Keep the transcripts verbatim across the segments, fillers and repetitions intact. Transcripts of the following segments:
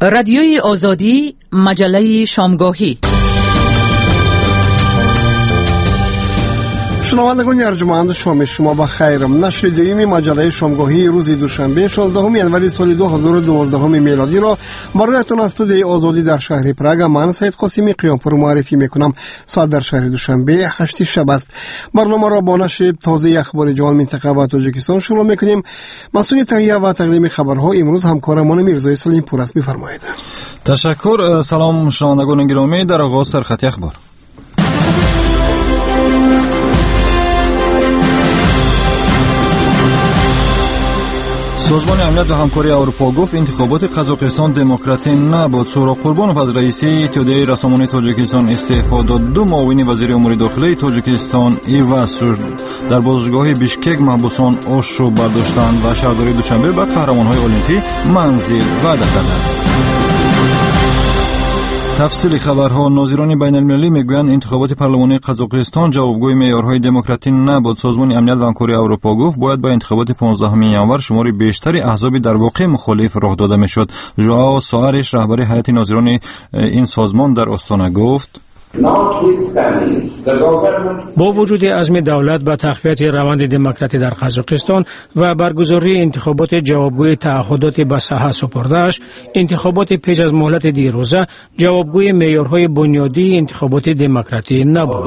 رادیوی آزادی، مجله شامگاهی. شنوندگان ارجمند، شام شما بخیر. نشر دوم مجله شامگاهی روز دوشنبه شانزدهم ژانویه سال دو هزار و دوازده میلادی را برایتان از استودیوی آزادی در شهر پراگ من سید قاسمی قیامپور معرفی میکنم. ساعت در شهر دوشنبه هشت شب است. برنامه را با نشر تازه اخبار جهان، منطقه و تاجیکستان شروع میکنیم. مسئول تهیه و تقدیم خبرها امروز همکارمان میرزای سلیم پور است. بفرمایید. تشکر. سلام شنوندگان گرامی. در آغاز سرخط اخبار. سازمان امنیت و همکاری اروپا گفت انتخابات قزاقستان دموکراتی نبود. سهراب قربانوف از رئیس اتحادیه رسانه‌ای تاجیکستان استعفا داد. دو معاون وزیر امور داخلی تاجیکستان عوض شد. در بازجوی بیشکک محبوسان آش را برداشتند و شهرداری دوشنبه به قهرمان‌های المپیک منزل وعده دادند. تفصیل خبرها. ناظران بین المللی میگویند انتخابات پارلمانی قزاقستان جوابگوی معیارهای دموکراتی نبود. سازمان امنیت و همکاری اروپا گفت باید با انتخابات پانزدهم ژانویه شمار بیشتری احزاب در واقع مخالف راه داده میشد. ژائو سوارش رهبر هیئت ناظران این سازمان در آستانه گفت با وجود عزم دولت به تقویت روند دموکراتی در قزاقستان و برگزاری انتخابات جوابگوی تعهدات به صحه سپرده‌اش، انتخابات پیش از مهلت دیروزه جوابگوی معیارهای بنیادی انتخابات دموکراتی نبود.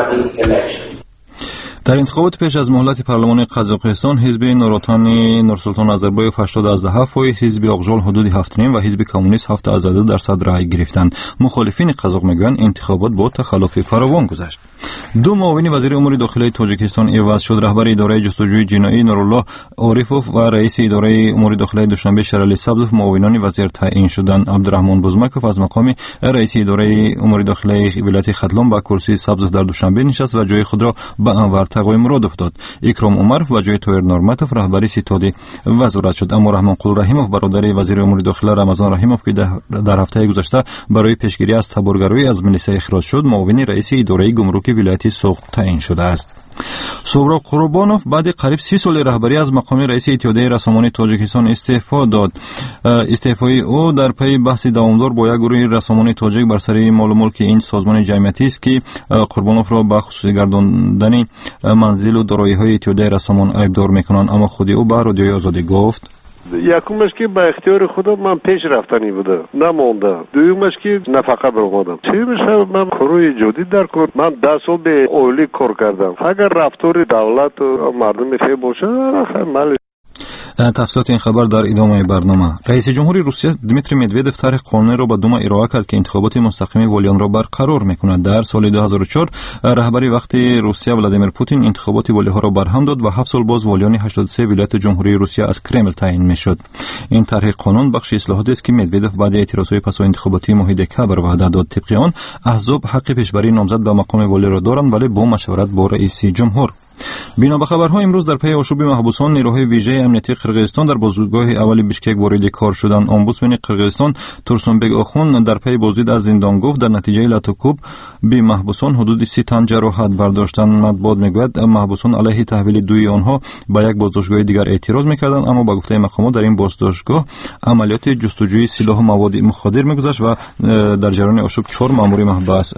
در انتخابات پیش از مهلت پارلمانی قزاقستان حزب نوراتانی نورسلطان نظربایف هشتاد از ده فایز، حزب آقجال حدود هفت و حزب کمونیست هفت از ده درصد رای گرفتند. مخالفین قزاق میگویند انتخابات با تخلف فراوان گذشت. دو معاون وزیر امور داخلی تاجیکستان عوض شد. رهبر اداره جستجوی جنایی نورالله عارفوف و رئیس اداره امور داخلی دوشنبه شرعلی سبزوف معاونان وزیر تعیین شدند. عبدالرحمن بزمکوف از مقام رئیس اداره امور داخلی ولایت ختلان به کرسی سبزوف در دوشنبه نشست و جای خود را به انور تقوی مرادوف داد. اکرام عمرف و جای تویر نورماتوف رهبری ستاد وزارت شد. اما رحمان قل رحیموف برادر وزیر امور داخلی رمضان رحیموف که در هفته گذشته برای پیشگیری از تبرگرویی از ملیسا اخراج شد، معاون رئیس اداره گمرک ولایت سوخت تعیین شده است. سهراب قربانوف بعد قریب سی سال رهبری از مقام رئیس اتحادیه رسانه‌ای تاجیکستان استعفا داد. استعفای او در پی بحث دوامدار با یک گروه رسانه‌ای تاجیک بر سر مال و ملک این سازمان جمعیتی است که قربانوف را به خصوصی گرداندن منزل و دارایی‌های اتحادیه رسانه‌ای ایبدار می‌کنند. اما خود او به رادیوی آزادی گفت یکمش که به اختیار خودم من پیش رفتنی بوده نمونده، دویمش که نفقه برآمدم، سومش من کاروی جدید در کار. من ده سال به اولی کار کردم. اگر رفتار دولت و مردم فعال باشه خیلی مال. تفصیلات این خبر در ادامه برنامه. رئیس جمهوری روسیه دیمیتری مدودوف طرح قانونی را به دوما ارائه کرد که انتخابات مستقیم والیان را برقرار میکند. در سال دو هزار و چهار رهبری وقتی روسیه ولادیمیر پوتین انتخابات والیها را برهم داد و هفت سال باز والیان هشتاد و سه ولایت جمهوری روسیه از کرمل تعیین میشد. این طرح قانون بخش اصلاحاتی است که مدودوف بعد اعتراضهای پس از انتخاباتی ماه دکتبر وعده داد. طبق آن احزاب حق پیشبری نامزد به مقام والی را دارند، ولی با مشورت با رئیس جمهور. بنا به خبرها امروز در پی آشوب محبوسان نیروهای ویژه امنیتی قرقیزستان در بازجویگاه اولی بیشکک وارد کار شدند. امبودسمن قرقیزستان تورسونبگ آخون در پی بازدید از زندان گفت در نتیجه لطوکوب به محبوسان حدود سی تن جراحت برداشتند. مطبوعات میگوید محبوسان علیه تحویل دوی آنها به یک بازداشتگاه دیگر اعتراض میکردند، اما با گفته مقامات در این بازداشتگاه عملیات جستجوی سلاح و مواد مخدر میگذشت و در جریان آشوب چهار مأمور محبوس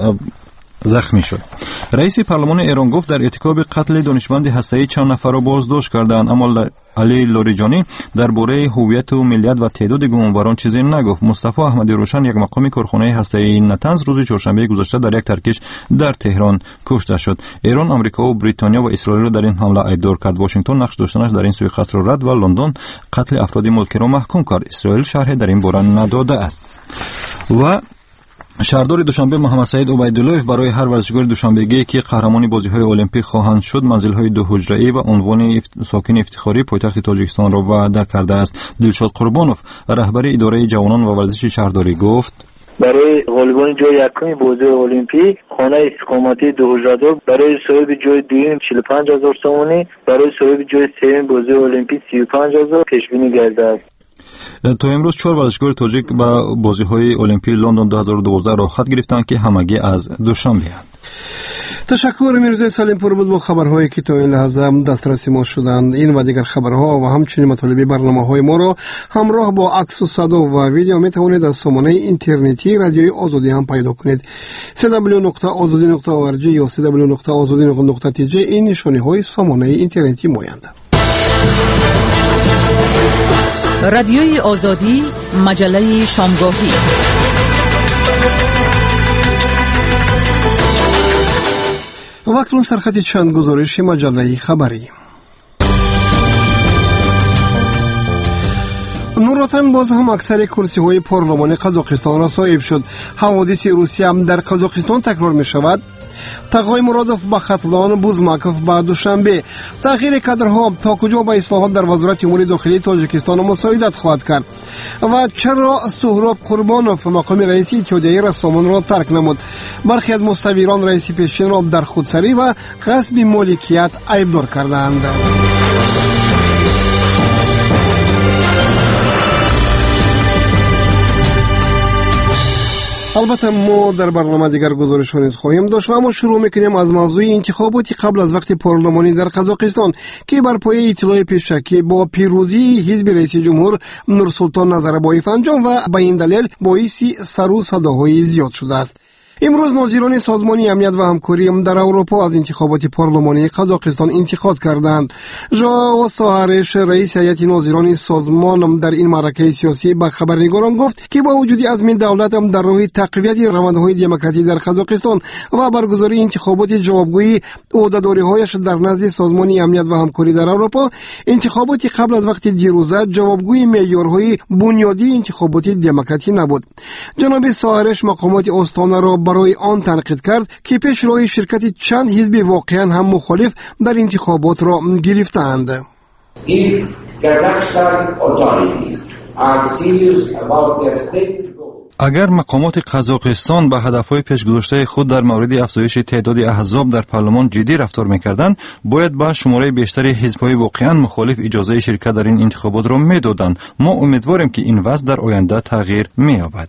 زخمی شد. رئیس پارلمان ایران گفت در ارتکاب قتل دانشمند هسته‌ای چند نفر را بازداشت کردند، اما علی لاریجانی درباره هویت و ملیت و تعداد گمانبران چیزی نگفت. مصطفی احمدی روشن یک مقام کارخانه هسته‌ای نتنز روز چهارشنبه گذشته در یک ترکش در تهران کشته شد. ایران، آمریکا و بریتانیا و اسرائیل را در این حمله ایبدار کرد. واشنگتن نقش داشتنش در این سوءقصد را رد و لندن قتل افراد ملکی را محکوم کرد. اسرائیل شرح در این باره نداده است. و شهردار دوشنبه محمد سعید عبیدالله برای هر ورزشکار دوشنبهگی که قهرمان بازی‌های المپیک خواهند شد منزل‌های دو حجره‌ای و عنوان افت... ساکن افتخاری پایتخت تاجیکستان را وعده کرده است. دلشاد قربانوف رهبر اداره جوانان و ورزش شهرداری گفت برای غالبان جای یکم بازی المپیک خانه استقامتی دو حجره، برای صاحب جای دوم چهل و پنج هزار تومانی، برای صاحب جای سوم بازی المپیک سی و پنج هزار پیش بینی کرده است. تا امروز چهار ورزشکار تاجیک به بازی‌های المپیک لندن دو هزار و دوازده را خط گرفتند که همگی از دوشنبه اند. تشکر میرزای سلیمپور بود با خبرهایی که تا این لحظه دسترسی ما شدند. این و دیگر خبرها و همچنین مطالب برنامه‌های ما را همراه با عکس و صدا و ویدیو می توانید از سامانه اینترنتی رادیوی آزادی هم پیدا کنید. دبلیو دبلیو دبلیو نقطه آزادی نقطه او ار جی یا دبلیو دبلیو دبلیو نقطه آزادی نقطه تی جی این نشانه‌های سامانه اینترنتی مایند. رادیوی آزادی، مجله شامگاهی. و اکنون سرخط چند گزارش مجله خبری. نوراتن باز هم اکثر کرسی های پارلمان قزاقستان را صاحب شد. حوادث روسیه هم در قزاقستان تکرار می شود. تقای مرادوف به خطلان، بوزماکوف به دوشنبه. تغییر کادرها تا کجا به اصلاحات در وزارت امور داخلی تاجیکستان مساعدت خواهد کرد و چرا سهراب قربانوف مقام رئیس اتحادیه رسامان را ترک نمود؟ برخی از مصوران رئیس پیشین را در خودسری و غصب مالکیت عیبدار کردند. البته ما در برنامه دیگر گزارش نیز خواهیم داشت و اما شروع میکنیم از موضوع انتخابات قبل از وقت پارلمانی در قزاقستان که بر پایه اطلاع پیشکی با پیروزی حزب رئیس جمهور نورسلطان نظربایف انجام و به این دلیل باعث سر و صداهای زیاد شده است. امروز ناظران سازمان امنیت و همکاری در اروپا از انتخابات پارلمانی قزاقستان انتقاد کردند. ژائو ساهرش رئیس هیئت ناظران سازمان در این معرکه سیاسی به خبرنگاران گفت که با وجود عزم دولت در راه تقویت روندهای دموکراسی در قزاقستان و برگزاری انتخابات جوابگویی عهده‌داری‌هایش در نزد سازمان امنیت و همکاری در اروپا، انتخابات قبل از وقت دیروزه جوابگوی معیارهای بنیادی انتخابات دموکراسی نبود. جناب ساهرش مقامات استان را برای آن تنقید کرد که پیش روی شرکت چند حزب واقعا هم مخالف در انتخابات را گرفتند. If Kazakhstan authorities are serious about their state اگر مقامات قزاقستان به هدفهای پیشگذاشته خود در مورد افزایش تعداد احزاب در پارلمان جدی رفتار می‌کردند، باید به شماره بیشتر حزب‌های واقعاً مخالف اجازه شرکت در این انتخابات را می‌دادند. ما امیدواریم که این وضع در آینده تغییر می‌یابد.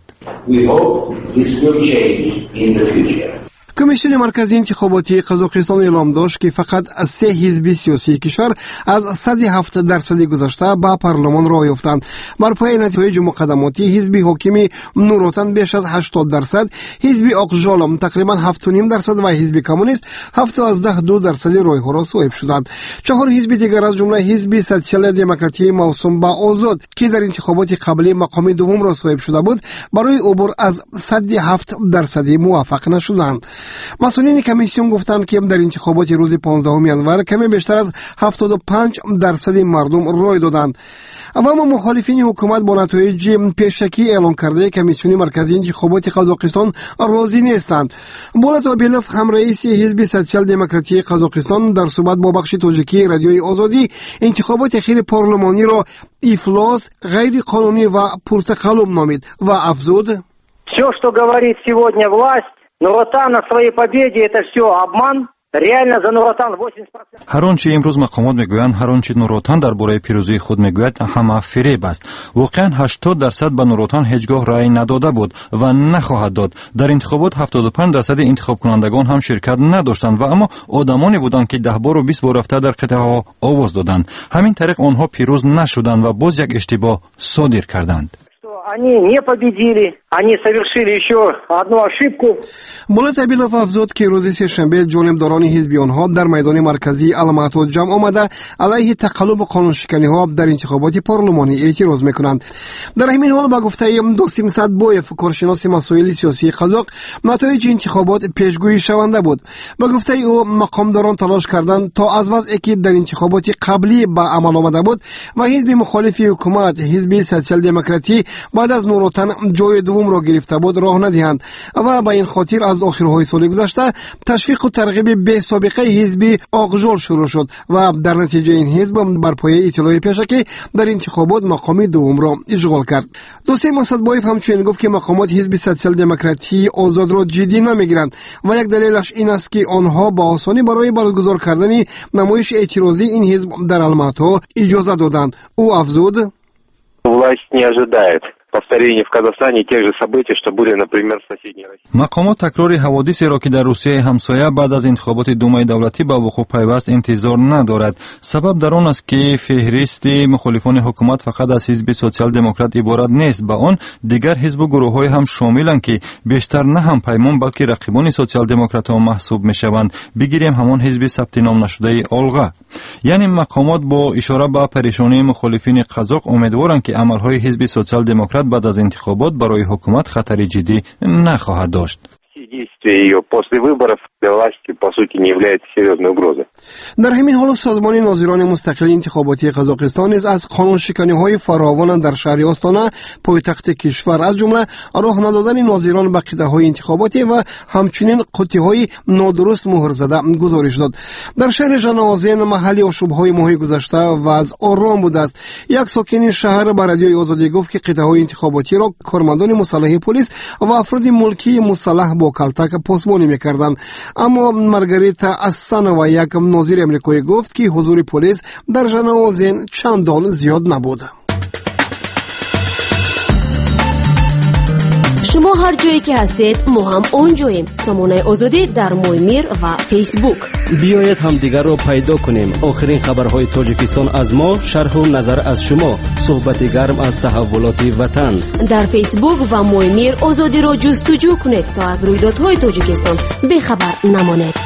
کمیسیون مرکزی انتخاباتی قزاقستان اعلام داشت که فقط از سه حزب سیاسی کشور از صد و هفت درصد گذشته به پارلمان راه یافتند. بر پایه نتایج مقدماتی حزب حاکم نوراتن بیش از هشتاد درصد، حزب آقژال تقریبا هفت و نیم درصد و حزب کمونیست هفت دو درصد رای‌ها را صاحب شدند. چهار حزب دیگر از جمله حزب سوسیال دموکراتی موسوم به آزاد که در انتخابات قبلی مقام دوم را صاحب شده بود، برای عبور از صد و هفت درصد موفق نشدند. مسئولین کمیسیون گفتند که در انتخابات روز پانزدهم ژانویه کمی بیشتر از هفتاد و پنج درصد مردم رای دادند. اما مخالفین حکومت با نتایج پیشکی اعلام کرده کمیسیون مرکزی انتخابات قزاقستان راضی نیستند. بولات آبیلوف هم رئیس حزب سوسیال دموکراتی قزاقستان در صحبت با بخش تاجیکی رادیوی آزادی انتخابات اخیر پارلمانی را افلاس، غیر قانونی و پرتقلب نامید و افزود: Все, что говорит сегодня власть, Нуротан о своей победе, это все обман. реально за Нуротан восемьдесят процентов. هر آنچه امروز مقامات میگویند، هر آنچه نوراتان درباره پیروزی خود میگوید همه فریب است. واقعا هشتاد درصد به نوراتان هیچگاه رأی نداده بود و نخواهد داد. در انتخابات هفتاد و پنج درصد انتخاب کنندگان هم شرکت نداشتند و اما آدمانی بودند که ده بار و بیست بار رفته در قطعه ها آواز دادند. همین طریق آنها پیروز نشدند و باز یک اشتباه صادر کردند. Они не победили, они совершили еще одну ошибку. بولات آبیلوف افزود که روز سه‌شنبه جانبداران حزب آنها در میدان مرکزی علامت جمع آمده علیه تقلب و قانونشکنی ها در انتخابات پارلمانی اعتراض میکنند. در همین حال با گفته دوستیم صدبایف، کارشناس مسائل سیاسی قزاق، نتایج انتخابات پیشگویی شونده بود. با گفته او مقامداران تلاش کردند تا از وضعی که در انتخابات قبلی به عمل آمده بود و حزب مخالف حکومت حزب سوسیال دموکراتی بعد از نوراتن جای دوم را گرفته بود راه ندهند و به این خاطر از آخرهای سال گذشته تشویق و ترغیب به سابقه حزب آقژال شروع شد و در نتیجه این حزب بر پایه اطلاع پیشکی در انتخابات مقام دوم را اشغال کرد. دوستیم صدبایف همچنین گفت که مقامات حزب سوسیال دموکراتی آزاد را جدی نمیگیرند و یک دلیلش این است که آنها با آسانی برای برگزار کردن نمایش اعتراضی این حزب در الماتا اجازه دادند. او افزود: власть не ожидает повторение в Казахстане тех же событий, что были, например, в соседней России. مقامات تکرار حوادثی که در روسیه همسایه بعد از انتخابات دومای دولتی به وقوع پیوست انتظار ندارد. سبب در آن است که فهرست مخالفان حکومت فقط از حزب سوسیال دموکرات عبارت نیست، با آن دیگر حزب و گروه‌های هم شاملند که بیشتر نه هم پیمان بلکه رقیبان سوسیال دموکرات ها محسوب میشوند. بگیریم همان حزب ثبت نام نشده آلغا. یعنی مقامات با اشاره به پریشانی مخالفین قزاق امیدوارند که عملهای حزب سوسیال دموکرات بعد از انتخابات برای حکومت خطر جدی نخواهد داشت. Действия ее после выборов для власти, по сути, не является серьезной угрозой. در همین حال سازمان ناظران مستقل انتخاباتی قزاقستان نیز از قانون شکنی‌های فراوان در شهر آستانه پایتخت کشور از جمله راه ندادن ناظران به قطعه‌های انتخاباتی و همچنین قطعه‌های نادرست مهر زده گزارش داد. در شهر جنازین محلی آشوب‌های ماه گذشته و از آرام بوده است. یک ساکن شهر به رادیوی آزادی گفت که قطعه‌های انتخاباتی را کارمندان مسلح پلیس و افراد ملکی مسلح با کلتک پاسبانی می‌کردند. اما مارگاریتا اسان و یک ناظر امریکایی گفت که حضور پلیس در جنازین چندان زیاد نبود. شما هر جایی که هستید ما هم اونجاییم. سامانه آزادی در مویمیر و فیسبوک. بیایید هم دیگر رو پیدا کنیم. آخرین خبرهای تاجیکستان از ما، شرح و نظر از شما، صحبت گرم از تحولات وطن. در فیسبوک و مویمیر آزادی رو جستجو کنید تا از رویدادهای تاجیکستان بی‌خبر نمانید.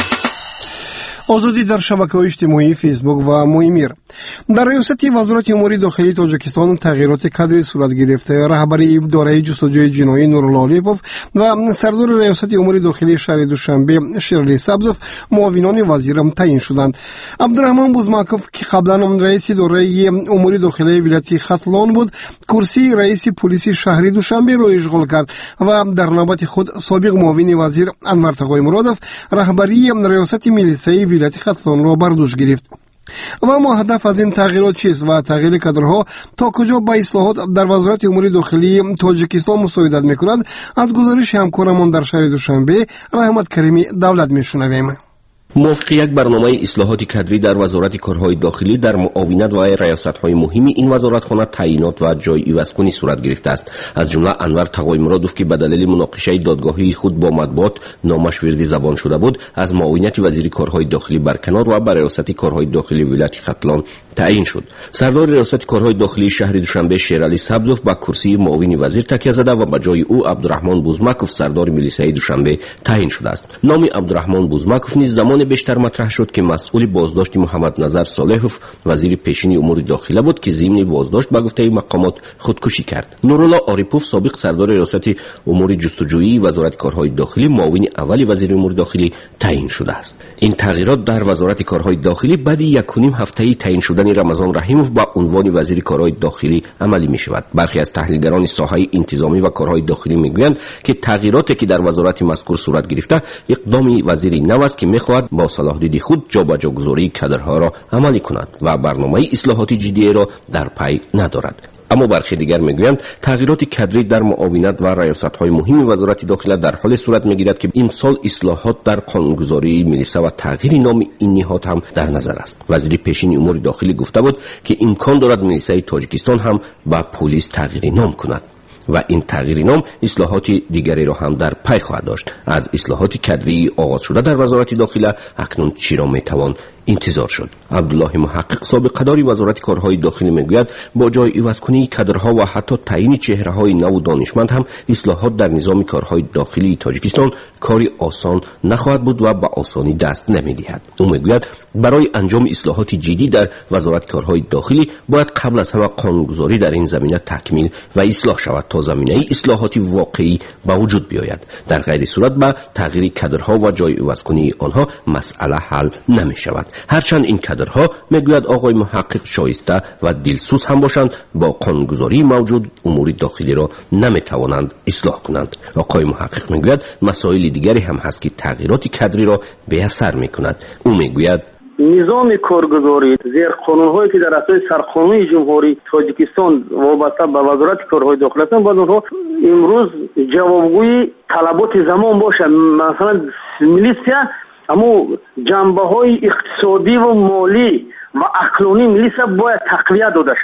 آزادی در شبکه‌های اجتماعی فیسبوک و مویمیر. در ریاست وزارت امور داخلی تاجیکستان تغییرات کادری صورت گرفته. رهبری اداره جستجوی جنایی نورالله علیپوف و سردار ریاست امور داخلی شهر دوشنبه شیرلی سبزوف معاونان وزیر تعیین شدند. عبدالرحمن بوزماکوف که قبلا رئیس اداره امور داخلی ولایت ختلان بود، کرسی رئیس پلیس شهر دوشنبه را اشغال کرد و در نوبت خود سابق معاون وزیر انور تقای مرادوف رهبری ریاست میلیسای ولایت ختلان را بر دوش گرفت. و اما هدف از این تغییرات چیست و تغییر کادرها تا کجا با اصلاحات در وزارت امور داخلی تاجیکستان مساعدت میکند؟ از گزارش همکارمان در شهر دوشنبه رحمت کریمی دولت میشنویم. موافق یک برنامه اصلاحات کادری در وزارت کارهای داخلی در معاونت و ریاست‌های مهمی این وزارتخانه تعیینات و جای عوض‌کنی صورت گرفته است. از جمله انور تقای مرادوف که به دلیل مناقشه دادگاهی خود با مطبوعات نامش وردی زبان شده بود، از معاونت وزیر کارهای داخلی برکنار و به ریاست کارهای داخلی ولایت ختلان تعیین شد. سردار ریاست کارهای داخلی شهر دوشنبه شیرعلی سبزوف به کرسی معاون وزیر تکیه زده و به جای او عبدالرحمن بوزماکوف سردار میلیسای دوشنبه تعیین شده است. نام عبدالرحمن بوزماکوف نیز زمان بیشتر مطرح شد که مسئول بازداشت محمد نظر صالحوف وزیر پیشین امور داخلی بود که ضمن بازداشت به گفته مقامات خودکشی کرد. نورالله علیپوف سابق سردار ریاست امور جستجویی وزارت کارهای داخلی معاون اول وزیر امور داخلی تعیین شده است. این تغییرات در وزارت کارهای داخلی بعد یک و نیم هفته‌ای تعیین شدن رمضان رحیموف با عنوان وزیر کارهای داخلی عملی می شود. برخی از تحلیلگران ساحه انتظامی و کارهای داخلی میگویند که تغییراتی که در وزارت مذکور صورت گرفته اقدامی وزیر نو است که میخواهد با صلاح دید خود جابجاگذاری کادرها را عملی کند و برنامه اصلاحاتی جدی را در پی ندارد. اما برخی دیگر میگویند تغییرات کادری در معاونت و ریاست‌های مهم وزارت داخله در حال صورت میگیرد که امسال اصلاحات در قانونگذاری میلیسا و تغییر نام این نهاد هم در نظر است. وزیر پیشین امور داخلی گفته بود که امکان دارد میلیسای تاجیکستان هم با پلیس تغییر نام کند و این تغییر نام اصلاحات دیگری را هم در پی خواهد داشت. از اصلاحات کادری آغاز شده در وزارت داخله اکنون چی را میتوان انتظار شد؟ عبدالله محقق سابق قداری وزارت کارهای داخلی میگوید با جای عوض‌کنی کادرها و حتی تعیین چهره‌های نو و دانشمند هم اصلاحات در نظام کارهای داخلی تاجیکستان کاری آسان نخواهد بود و به آسانی دست نمی‌دهد. او میگوید برای انجام اصلاحات جدی در وزارت کارهای داخلی باید قبل از همه قانونگذاری در این زمینه تکمیل و اصلاح شود تا زمینه اصلاحاتی واقعی به وجود بیاید. در غیر صورت با تغییر کادرها و جای عوض‌کنی آنها مسئله حل نمی‌شود. هرچند این کادرها میگوید آقای محقق شایسته و دلسوز هم باشند با قانونگذاری موجود امور داخلی را نمیتوانند اصلاح کنند. آقای محقق میگوید مسائل دیگری هم هست که تغییرات کادری را به اثر میکند. او میگوید نظام کارگزاری زیر قانون‌هایی که در اساس سرقانون جمهوری تاجیکستان وابسته به وزارت کارهای داخلی هستند باید اونها امروز جوابگوی طلبات زمان باشه. مثلا میلیسیا اما جنبه های اقتصادی و مالی و عقلانی میلیسا باید تقویت داده شود.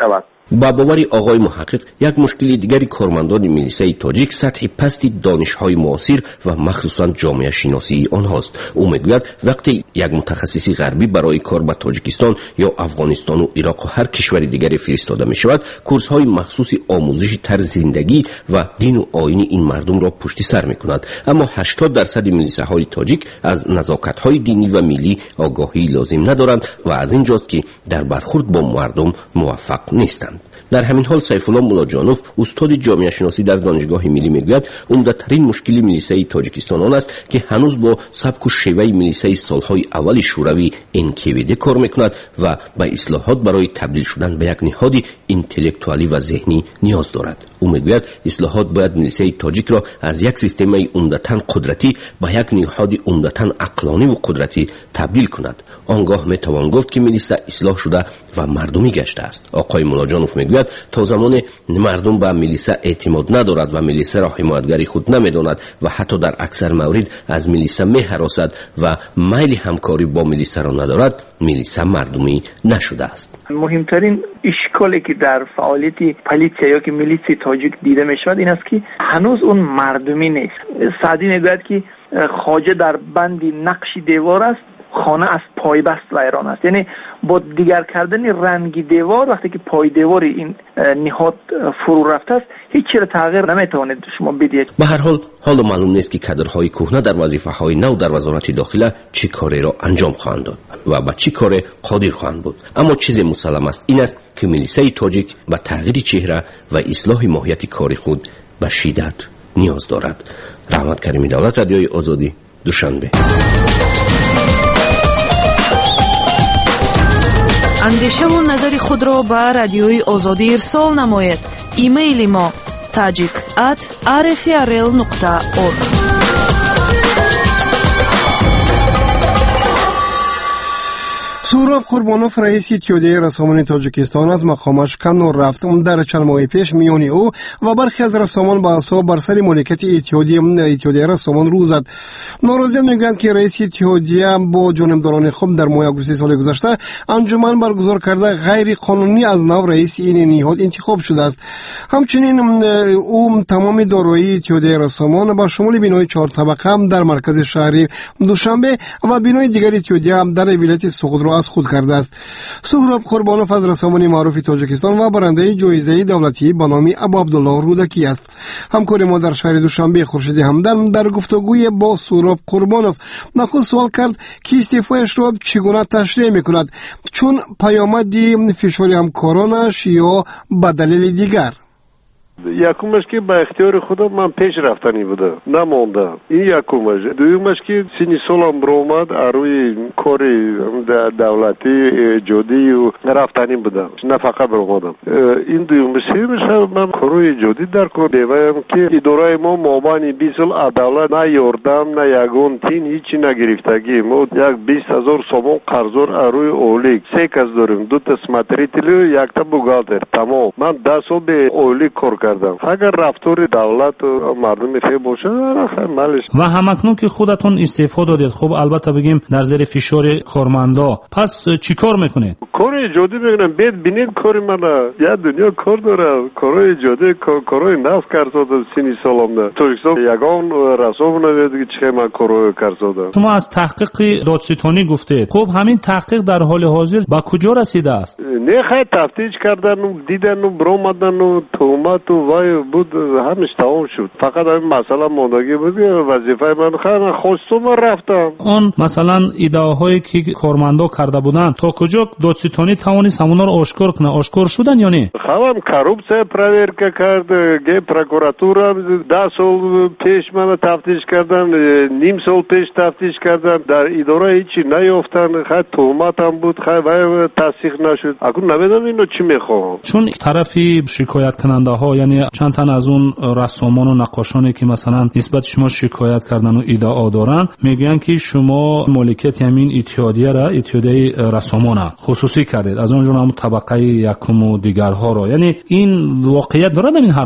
با باور آقای محقق یک مشکل دیگری کارمندان میلیسای تاجیک سطح پستی دانش‌های معاصر و مخصوصاً جامعه شناسی آنهاست. او میگوید وقتی یک متخصصی غربی برای کار به تاجیکستان یا افغانستان و عراق و هر کشور دیگری فرستاده می شود، کورس‌های مخصوص آموزش طرز زندگی و دین و آیین این مردم را پشت سر می‌کند، اما هشتاد درصد میلیساهای تاجیک از نزاکت‌های دینی و ملی آگاهی لازم ندارند و از اینجاست که در برخورد با مردم موفق نیستند. در همین حال سیف الله مولاجانوف استاد جامعه شناسی در دانشگاه ملی میگوید عمده‌ترین مشکل میلیسای تاجیکستان آن است که هنوز با سبک و شیوه میلیسای سالهای اول شوروی انکیویده کار میکند و به اصلاحات برای تبدیل شدن به یک نهاد اینتלקتوالی و ذهنی نیاز دارد. او میگوید اصلاحات باید میلیسای تاجیک را از یک سیستم عمدتاً قدرتی به یک نهاد عمدتاً عقلانی و قدرتی تبدیل کند. آنگاه میتوان گفت که میلیسا اصلاح شده و مردمی گشته است. آقای مولاجانوف میگوید تا زمان مردم به میلیسا اعتماد ندارد و میلیسا را حمایتگری خود نمیداند و حتی در اکثر موارد از میلیسا میهراسد و میل همکاری با میلیسا را ندارد، میلیسا مردمی نشده است. مهمترین اشکالی که در فعالیت پلیسیا یا که میلیسای تاجیک دیده میشود این است که هنوز اون مردمی نیست. سعدی میگوید که خواجه در بندی نقش دیوار است، خانه از پایبست ویران است. یعنی با دیگر کردن رنگ دیوار وقتی که پای دیوار این نهاد فرو رفته است هیچ چیز تغییر نمیتوانید شما بدهید. به هر حال حالا معلوم نیست که کادرهای کهنه در وظیفه‌های نو در وزارت داخله چه کاری را انجام خواهند داد و به چه کاری قادر خواهند بود. اما چیز مسلم است این است که میلیسای تاجیک به تغییر چهره و اصلاح ماهیت کار خود به شدت نیاز دارد. رحمت کریمی دولت، رادیوی آزادی، دوشنبه. اندیشه و نظر خود را به رادیوی آزادی ارسال نماید. ایمیل ما tajik at r f r l nokta org. سهراب قربانوف رئیس اتحادیه رسامان تاجیکستان از مقامش کنار رفت. در چند ماه پیش میان او و برخی از رسامان با اعصاب بر سر مالکیت اتحادیه اتحادیه رسامان روز زد. ناراضیان میگویند که رئیس اتحادیه با جانبداران خود در ماه آگوست سال گذشته انجمن برگزار کرده غیر قانونی از نو رئیس این نهاد انتخاب شده است. همچنین او تمام دارایی اتحادیه رسامان با شمول بینای چهار طبقه هم در مرکز شهری دوشنبه و بینای دیگر اتحادیه هم در ولایت سقوط را از خود کرده است. سهراب قربانوف از رسانه‌های معروف تاجیکستان و برنده جایزه دولتی به نام ابو عبدالله رودکی است. همکار ما در شهر دوشنبه خورشید همدم در گفتگوی با سهراب قربانوف نخست سوال کرد که استعفایش را چگونه تشریح می‌کند، چون پیامد فشار همکارانش یا به دلیل دیگر؟ یکمش که به اختیار خودم من پیش رفتنی بوده نمونده، این یکمش. دویمش که سینی سالم برآمد روی کاری دولتی جدی و رفتنی بودم، نه فقط برآمدم. این دویمش. سومش من کاری جدی در کار دیوایم که اداره ما مابانی بیست سال عدالت نه یاردم نه یگون تین هیچی نگرفتگی. ما یک بیست هزار سوم قرضدار روی اولیک سه کس داریم، دو تا سماتریتلی یک تا بوغالتر. تمام من ده سال به اولیک کار کردم. اگر رفتار دولت و مردم فعال باشه مالش. و همکنون که خودتون استعفا دادید، خب البته بگیم در زیر فشار کارمندا، پس چیکار میکنید؟ کار جدی میکنم. بید بینید کار من یا دنیا کار داره، کارهای جدی، کارهای نفت کردم سینی سالم ده. تاجیکستان یگان رسوم ندید که چه من کارهای کردم. شما از تحقیق دادستانی گفتید، خب همین تحقیق در حال حاضر با کجا رسیده است؟ نه خیلی تفتیش کردن و دیدن و برآمدن و تهمت و وای بود، همش تمام شد. فقط همین مسئله موندگی بود. وظیفه من خیلی خواستم رفتم. اون مثلا ایده‌هایی که کارمندا کرده بودن تا کجا دادستانی توانست همونا رو آشکار کنه؟ آشکار شدن یا نه؟ خواهم کروپسیا پرویرکا کرد، گه پروکوراتورا ده سال پیش من تفتیش کردن، نیم سال پیش تفتیش کردن، در اداره هیچی نیافتن. خیلی تهمت هم بود، خیلی تصدیق نشد. اکنون نمیدونم اینو چی میخوام. چون طرفی شکایت کننده ها، یعنی چند تن از اون رسامان و نقاشانی که مثلا نسبت شما شکایت کردن و ادعا دارن، میگن که شما مالکیت همین اتحادیه را، اتحادیه رسامان خصوصی کردید، از اونجا هم طبقه یکم و دیگرها را. یعنی این واقعیت دارد این حرفا؟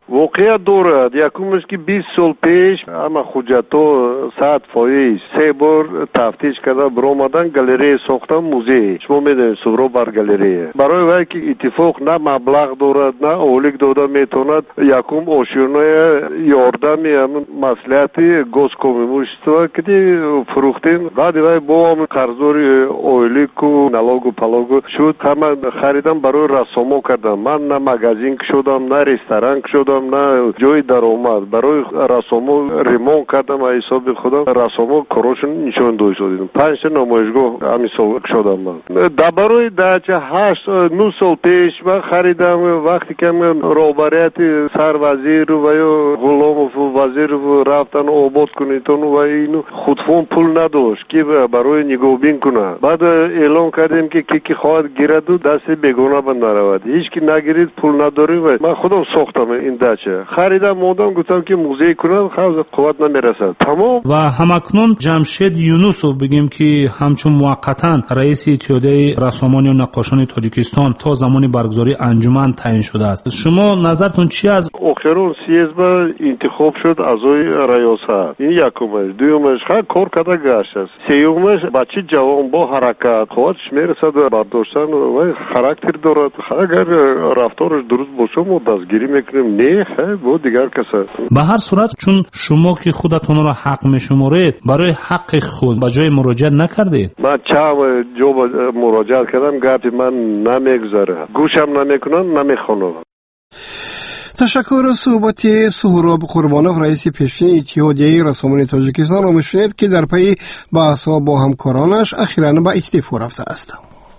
واقعیت دارد. یکمش که بیست سال پیش اما حجتا صد فایز سه بار تفتیش کرده برآمدن گالری ساختن موزه. شما میدونید سهراب بر گالری برای وقتی که اتفاق نه مبلغ دارد نه اولیک داده میتوند یکم آشورنای یاردمی همون مسئولیتی گاز کمیموشتوا که فروختین بعد وای با هم قرضداری اولیک و نلاگ و پلاگ شد. همه خریدم برای رسومو کردم. من نه مغازین شدم نه رستوران شدم نه جای درآمد. برای رسومو ریمون کردم حساب خودم رسومو کاراشون نشون دادم. پنج تا نمایشگاه همین سال شدم من. در برای دچه هشت نه سال پیش من خریدم وقتی که من روبریت سر وزیر و یا غلام وزیر رفتن آباد کنیتون و اینو خودفون پول نداشت که برای نگاهبین کنه. بعد اعلام کردیم که کی کی خواهد گیرد و دست بیگانه بند نرود. هیچ کی نگیرید پول نداریم. و من خودم ساختم این دچه خریدم موندم گفتم که موزه کنم خواهد قوت نمیرسد. تمام. و همکنون جمشید یونوسو بگیم که همچون موقتا رئیس اتحادیه رسامان و نقاشان تاجیکستان تا زمانی برگزاری انجمن تعیین شده است. شما نظرتون چی از آخرون سیزده انتخاب شد اعضای ریاست؟ این یکمش. دومش خیلی کار کرده گشت است. سومش بچه جوان با حرکت خودش میرسد برداشتن و خاراکتر دارد. اگر رفتارش درست باشه ما دستگیری میکنیم. نه خیلی با دیگر کس. به هر صورت چون شما که خودتون را حق میشمارید برای حق خود به جای مراجعه نکردید. من چند جا مراجعه کردم گپی من نمیگذاره. گوشم نمیکنن نمیخونم. تشکر. صحبت سهراب قربانوف رئیس پیشین اتحادیه رسامان تاجیکستان را میشنید که در پی بحث‌ها با همکارانش اخیراً به استعفا رفته است.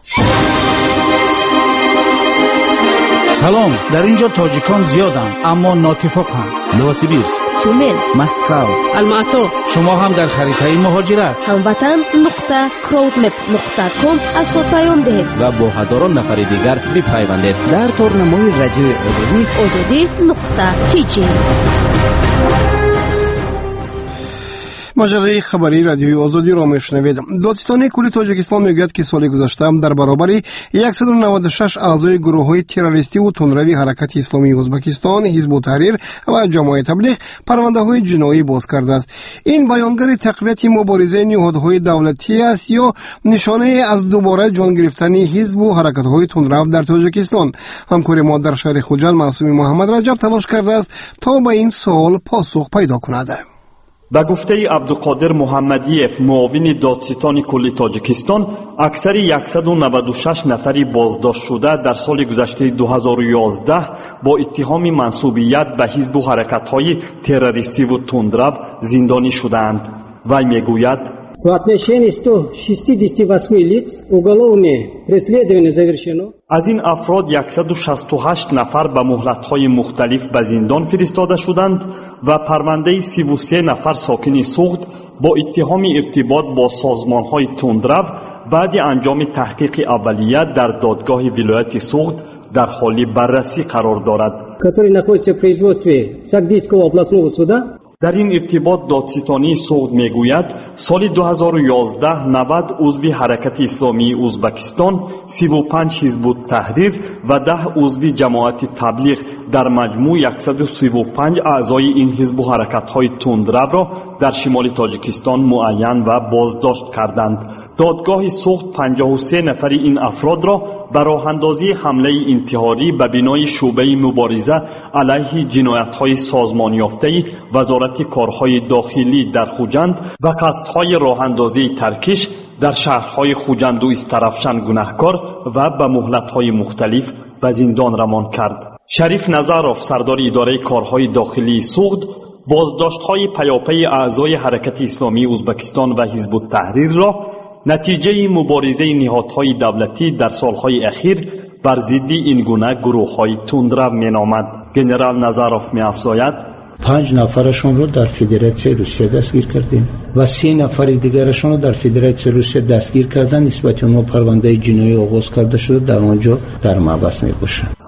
سلام. در اینجا تاجیکان زیادند اما ناتفاقند. نوسیبیرسک، تومن، مسکو، الماتو. شما هم در خریطه مهاجرت هموطن نقطه کراودمپ نقطه کام از خود پیام دهید و با هزاران نفر دیگر بپیوندید در تورنمای رادیوی آزادی آزادی نقطه تی جی. مجله خبری رادیوی آزادی را میشنوید. دادستان کل تاجیکستان میگوید که سال گذشته در برابر صد و نود و شش اعضای گروه‌های تروریستی و تندروی حرکت اسلامی ازبکستان، حزب التحریر و جماعت تبلیغ پرونده‌های جنایی باز کرده است. این بیانگر تقویت مبارزه نهادهای دولتی است یا نشانه از دوباره جان گرفتن حزب و حرکت‌های تندرو در تاجیکستان؟ همکار ما در شهر خوجند معصومی محمد رجب تلاش کرده است تا به این سوال پاسخ پیدا کند. به گفته عبدالقادر محمدیف معاون دادستان کلی تاجیکستان، اکثر صد و نود و شش نفری بازداشت شده در سال گذشته دو هزار و یازده با اتهام منسوبیت به حزب و حرکت‌های تروریستی و تندرو زندانی شدند. وی میگوید В отношении сто шестьдесят восемь лиц уголовное преследование завершено. از این افراد صد و شصت و هشت نفر به مهلت‌های مختلف به زندان فرستاده شدند و پرونده سی و سه نفر ساکن سوخت با اتهام ارتباط با سازمان‌های تندرو بعد انجام تحقیق اولیه در دادگاه ولایت سوخت در حال بررسی قرار دارد. Который находится в производстве Сагдийского областного суда. در این ارتباط دادستانی سوخت میگوید سال دو هزار و یازده نود عضو حرکت اسلامی ازبکستان، سی و پنج حزب التحریر و ده عضو جماعت تبلیغ در مجموع صد و سی و پنج اعضای این حزب و حرکت‌های تندرو را در شمال تاجیکستان معین و بازداشت کردند. دادگاه سوخت پنجاه و سه نفر این افراد را بر راه اندازی حمله انتحاری به بنای شعبه مبارزه علیه جنایت‌های سازمان یافته وزارت کارهای داخلی در خوجند و قصدهای راه اندازی ترکیش در شهرهای خوجند و استرفشن گناهکار و به مهلت‌های مختلف به زندان رمان کرد. شریف نظروف سردار اداره کارهای داخلی سوخت بازداشت‌های پیاپی اعضای حرکت اسلامی ازبکستان و حزب التحریر را نتیجه مبارزه نهادهای دولتی در سالهای اخیر بر ضد این گونه گروه‌های تندرو می‌نامد. ژنرال نظروف می‌افزاید پنج نفرشون رو در فدراسیون روسیه دستگیر کردیم و سی نفر دیگرشون رو در فدراسیون روسیه دستگیر کردن. نسبت اونها پرونده جنایی آغاز کرده شده، در اونجا در محبس می‌باشند.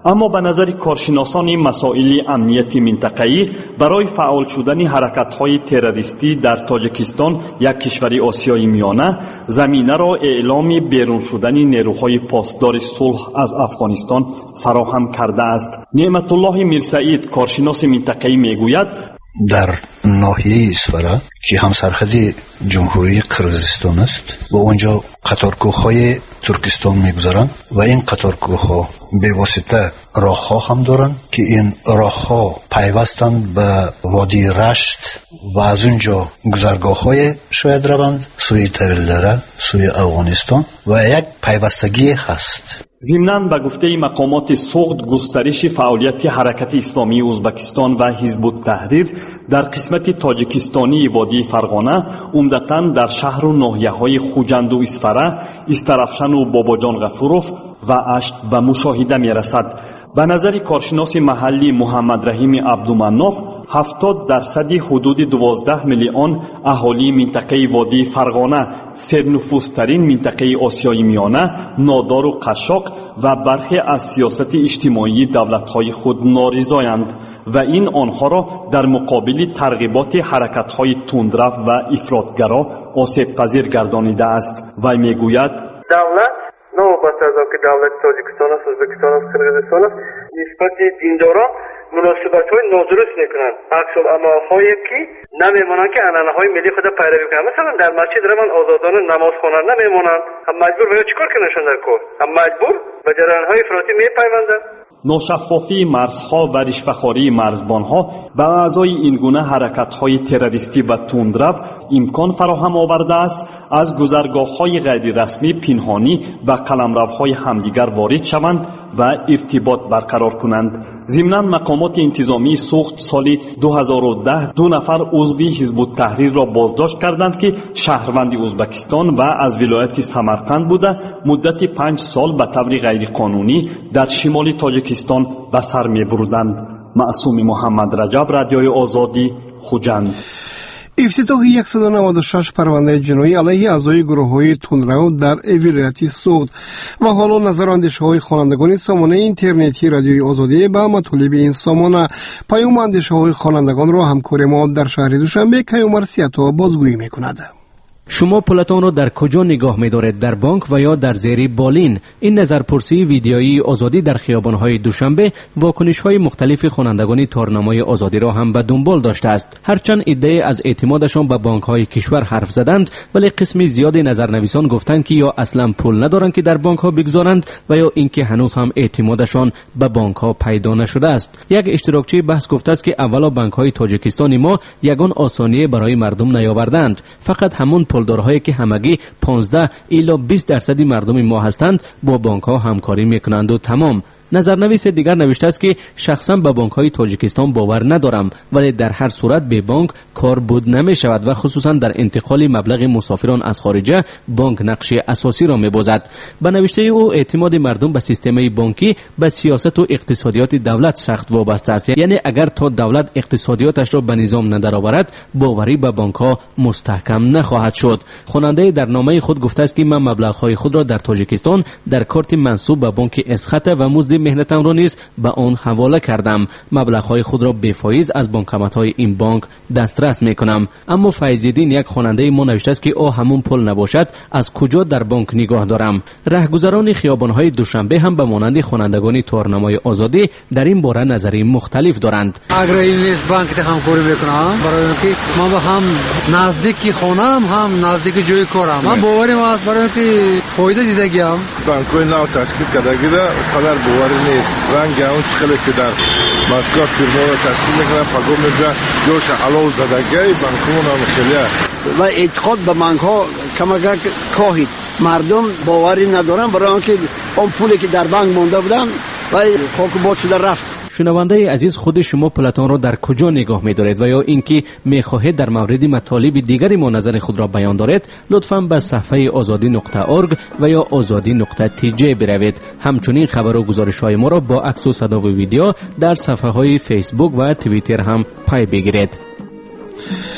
اما به نظر کارشناسان مسائل امنیتی منطقه‌ای برای فعال شدن حرکت‌های تروریستی در تاجیکستان، یک کشور آسیای میانه، زمینه را اعلام بیرون شدن نیروهای پاسدار صلح از افغانستان فراهم کرده است. نعمت الله میرسعید، کارشناس منطقه‌ای، میگوید در ناحیه اسفره که همسرحد جمهوری قرقیزستان است و اونجا قطارگوهای ترکستان میگذارند و این قطارگوها به واسطه راهها هم دارند که این راهها پیوستند به وادی رشت و از اونجا گذرگاه‌های شاید روند سوی ترلدره، سوی افغانستان و یک پیوستگی هست. ضمناً به گفته مقامات سوخت، گسترش فعالیت حرکت اسلامی ازبکستان و حزب التحریر در قسمت تاجیکستانی وادی فرغانه عمدتاً در شهر و ناحیه‌های خوجند و اسفره، استرافشن و باباجان غفوروف و اشت به مشاهده می‌رسد. به نظر کارشناس محلی محمد رحیم عبدالمناف، هفتاد درصد حدود دوازده میلیون اهالی منطقه وادی فرغانه، سرنفوذترین منطقه آسیای میانه، نادار و قشاق و برخی از سیاست اجتماعی دولت‌های خود نارضایند و این آنها را در مقابل ترغیبات حرکت‌های تندرو و افراطگرا آسیب پذیر گردانیده است. و میگوید دولت نوبت از آنکه دولت تاجیکستان است، ازبکستان است، قرقیزستان است، نسبت دینداران مناسبت های نادرست میکنند، عکس العمل‌هایی که نمیمونند که عنعنه‌های ملی خود پیروی کنند. مثلا در مسجد روان آزادانه نماز خوانند نمیمونند، هم مجبور به چیکار کنشون در کار، هم مجبور به جریان‌های افراطی میپیوندند. ناشفافی مرزها و رشوه‌خواری مرزبانها به اعضای این گونه حرکت‌های تروریستی و تندرو امکان فراهم آورده است از گذرگاه‌های غیر رسمی پنهانی و قلمروهای همدیگر وارد شوند و ارتباط برقرار کنند. ضمناً مقامات انتظامی سوخت سال دو هزار و ده دو نفر عضو حزب التحریر را بازداشت کردند که شهروند ازبکستان و از ولایت سمرقند بوده مدت پنج سال به طور غیر قانونی در شمال تاجیکستان به سر می‌بردند. معصوم محمد رجب، رادیوی آزادی، خوجند. افتتاح صد و نود و شش پرونده جنایی علیه اعضای گروه‌های تندرو در ولایت سوخت و حالا نظر اندیشه‌های خوانندگان سامانه اینترنتی رادیوی آزادی به مطالب این سامانه. پیام اندیشه‌های خوانندگان را همکار ما در شهر دوشنبه کیومر سیاتا بازگویی می‌کند. شما پولتان را در کجا نگاه می‌دارید؟ در بانک و یا در زیر بالین؟ این نظرپرسی ویدیویی آزادی در خیابان‌های دوشنبه واکنش‌های مختلف خوانندگان تارنمای آزادی را هم به دنبال داشته است. هرچند ادعای از اعتمادشان به بانک‌های کشور حرف زدند، ولی قسمی زیاد نظرنویسان گفتند که یا اصلا پول ندارند که در بانک‌ها بگذارند و یا اینکه هنوز هم اعتمادشان به بانک‌ها پیدا نشده است. یک اشتراکچی بحث گفته است که اولا بانک‌های تاجیکستان ما یگان آسانیه برای مردم نیاوردند، فقط همون پولدارهایی که همگی پانزده الی بیست درصد مردم ما هستند با بانک ها همکاری میکنند و تمام. نظرنویس دیگر نوشته است که شخصا به بانک های تاجیکستان باور ندارم، ولی در هر صورت به بانک کار بود نمی شود و خصوصا در انتقال مبلغ مسافران از خارجه بانک نقش اساسی را می بازد. به نوشته او اعتماد مردم به سیستم بانکی به سیاست و اقتصادیات دولت سخت وابسته است، یعنی اگر تا دولت اقتصادیاتش را به نظام ندرآورد باوری به بانک ها مستحکم نخواهد شد. خواننده در نامه خود گفته است که من مبلغ های خود را در تاجیکستان در کارت منسوب به بانک اسخط و مزد مهنتم را نیز به آن حواله کردم. مبلغ‌های خود را به فایز از بانکمت‌های این بانک دسترس می‌کنم. اما فیض‌الدین، یک خواننده ما، نوشته است که او همون پول نباشد از کجا در بانک نگاه دارم. رهگذران خیابان‌های دوشنبه هم به مانند خوانندگان تارنمای آزادی در این باره نظری مختلف دارند. اگر این نیست بانک همکاری می‌کنم، برای اینکه من با هم نزدیک خونم هم نزدیک جای کارم. من باورم است برای اینکه فایده دیدگیم. بانک‌های نو تشکیل کردگی را قدر باور نیست. رنگ اون چقدر که در مسکو فیرما را تشکیل میکنن پاگو میگه جوش حلال زدگی بانکمون هم خیلی و اعتقاد به بانک ها کمک کاهید. مردم باوری ندارن برای اینکه اون پولی که در بانک مونده بودن و خاک باد شده رفت. شنونده عزیز، خود شما پولتان را در کجا نگاه می‌دارید و یا اینکه می‌خواهید در مورد مطالب دیگری ما نظر خود را بیان دارید، لطفاً به صفحه آزادی نقطه اورگ و یا آزادی نقطه تی جی بروید. همچنین خبر و گزارش‌های ما را با عکس و صدا و ویدیو در صفحه‌های فیسبوک و توییتر هم پی بگیرید.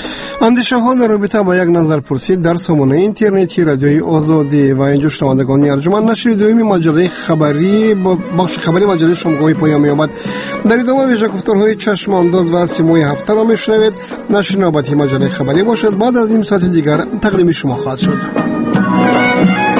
اندیشه‌ها در رابطه با یک نظرپرسی در سامانه اینترنتی رادیوی آزادی و اینجا شنوندگان ارجمند، نشر دومی مجله خبری با بخش خبری مجله شامگاهی پایان می‌یابد. در ادامه ویژه گفتارهای چشم انداز و سیمای هفته را میشنوید. نشر نوبتی مجله خبری باشد، بعد از نیم ساعت دیگر تقدیم شما خواهد شد.